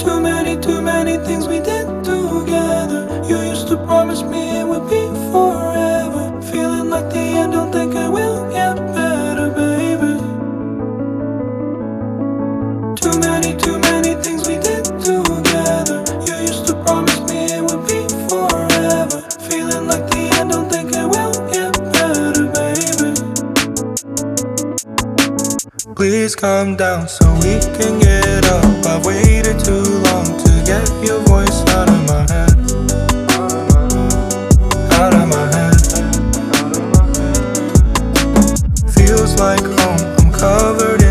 Too many things we did together. You used to promise me it would be forever. Feeling like the end, don't think it will get better, baby. Too many things we did together. You used to promise me it would be forever. Feeling like the end, don't think it will get better, baby. Please calm down so we can get up. I've waited too long to get your voice out of my head. Out of my head. Feels like home, I'm covered